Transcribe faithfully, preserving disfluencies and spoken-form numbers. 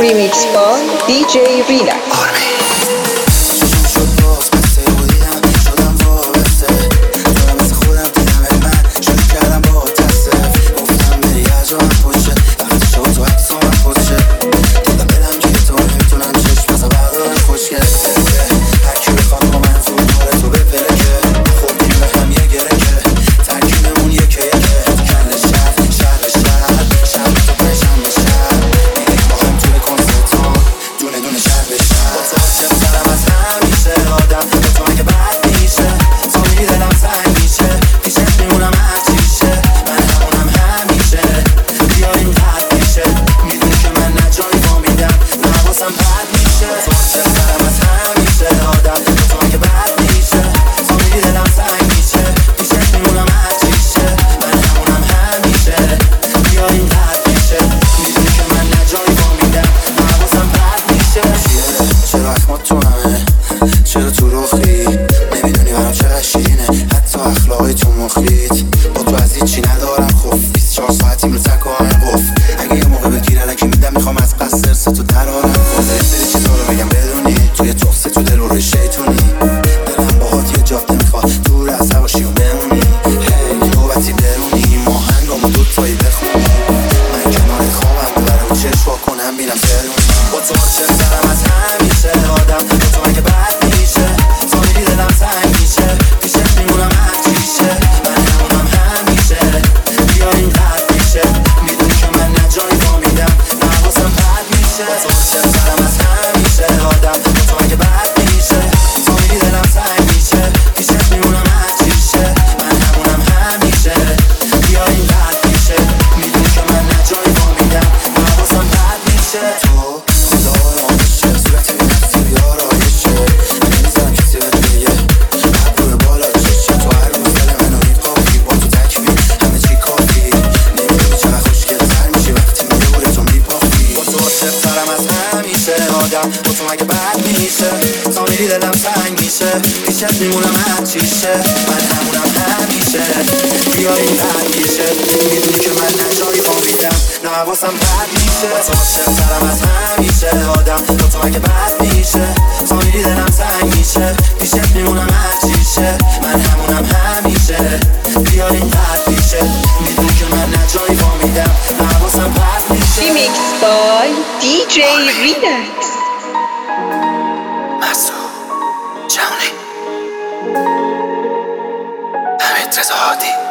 Remix by دی جی Relax. چرا تو رخی نمیدونی برام چقدر شیرینه، حتی اخلاقی تو مخیت با تو از هیچی ندارم خوف. بیست و چهار ساعتیم رو تک و آهن قف، اگه یه موقع بگیر الکی میدم میخوام از قصد سرس تو ترارم. خوزه یه سری چیزا رو بگم بدونی توی تخصه تو دل رو روی شیطونی. دلم باهات یه جاده میخواد دور از هواشی و بمونی. هی نوبتی برونی ما هنگامو دوتایی بخونی. من کنارت خوابم ببرم و چشم وا کنم بینم سرونی. با تو عاشق ترم از همیشه آدم، با تو اگه بد میشه سامیری دلم تنگ میشه. پیشت میمونم هرچیشه من همونم همیشه. بیا این قد میشه میدونی که من نجایی با میدم نه حواسم بد میشه. با تو عاشق ترم از همیشه آدم، با تو اگه بد میشه سامیری دلم تنگ میشه. پیشت میمونم هرچیشه من همونم همیشه. بیا این قد میشه میدونی که من نجایی با میدم نه حواسم بد میشه. تو با تو اگه بد میشه سامیری دلم تنگ میشه. پیشت میمونم هرچیشه من همونم همیشه. بیا این قد میشه میدونی که من نجایی با میدم نه حواسم بد میشه. با تو عاشق ترم از همیشه آدم، با تو اگه بد میشه سامیری دلم تنگ میشه. پیشت میمونم هرچیشه من همونم همیشه. بیا این قد میشه میدونی که من نجایی با میدم نه حواسم بد میشه. Remix by دی جی Relax. جهانی حمید رضا هادی.